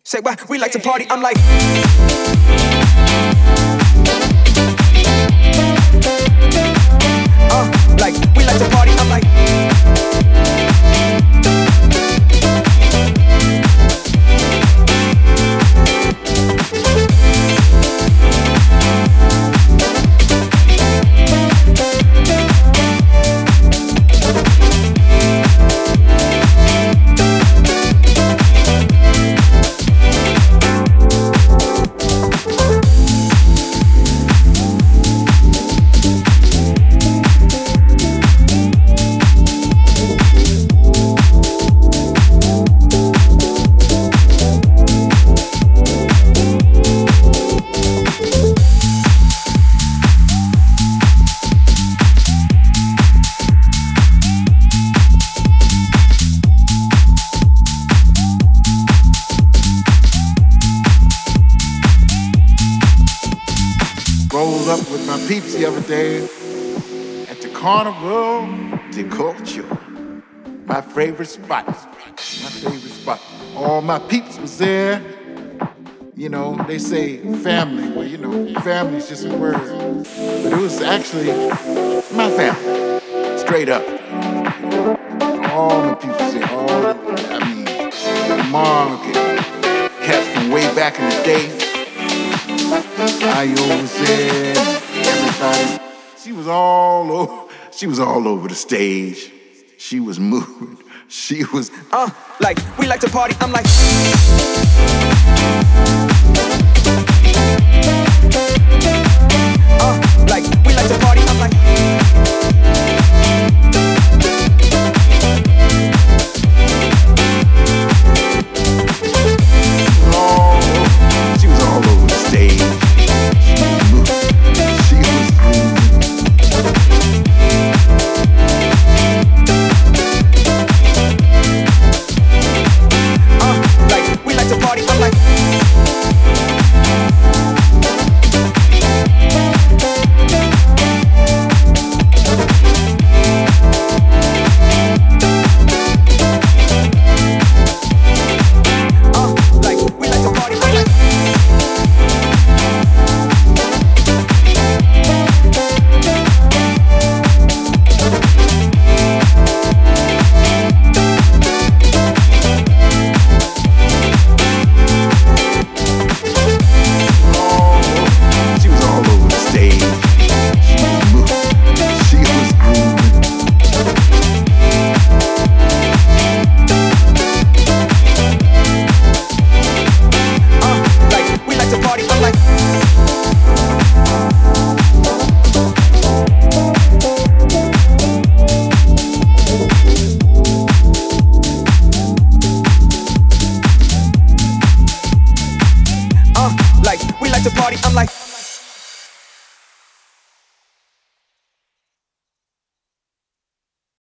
Say why we like to party, I'm like like we like to party, I'm like rolled up with my peeps the other day at the Carnival de Culture. My favorite spot. My favorite spot. All my peeps was there. You know, they say family. Well, you know, family's just a word. But it was actually my family. Straight up. All the people say, mom, cats from way back in the day. I was there, everybody. She was all over the stage. She was moving. She was like we like to party, I'm like like we like to party, I'm like she was all over the stage. like we like to party, I'm like